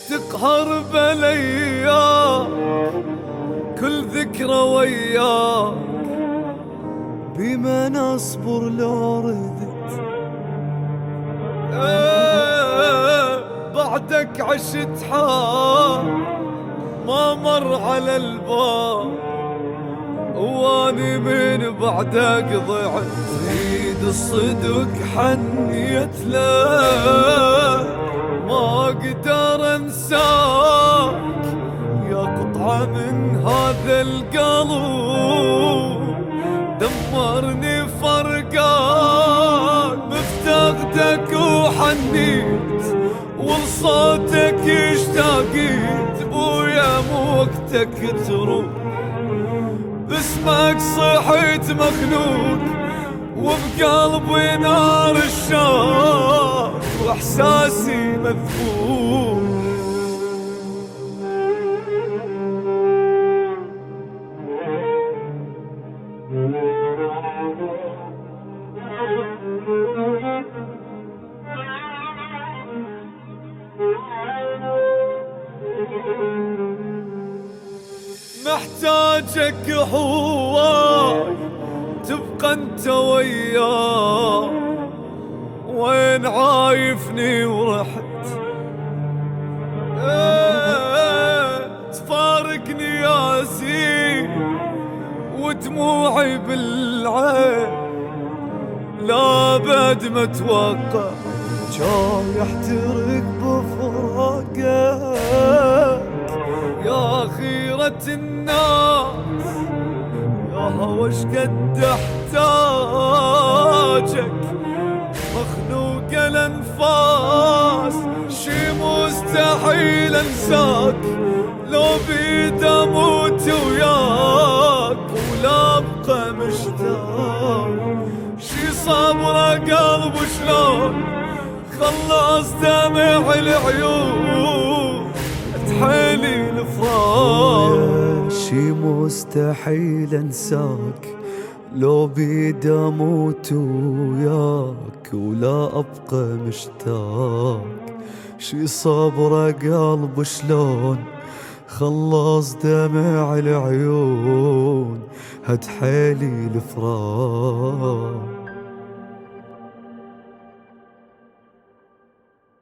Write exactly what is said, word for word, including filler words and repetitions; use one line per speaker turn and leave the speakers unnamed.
تقهر بليا كل ذكرى وياك، بما نصبر لو ردت. ايه بعدك عشت حال ما مر على الباب، واني من بعدك ضعت. تريد الصدق حنيت له ما اقدر انساك، يا قطعة من هذا القلب دمرني فرقان. مفتقدك وحنيت ولصوتك اشتاقيت، بويا مو وقتك تروح باسمك صحيت مخنوق، وبقلبي نار الشوق واحساسي مذبوح. محتاجك هواي تبقى انت وياه، وين عايفني ورحت. ايه تفارقني يا زين ودموعي بالعين، لا بعد ما اتوقع جاي احترق بفراقك. يا خيرة الناس يا هوش قد احتاجك، مخنوق الانفاس شي مستحيل انساك. لو بيد اموت وياك ولا ابقى مشتاق، شي صبره قلب شلون خلص دمع العيون تحيلي الفراق. شي مستحيل انساك، لو بيد اموت وياك ولا ابقى مشتاق. شي صبره قلب شلون خلص دمع العيون هد حيلي الفراق.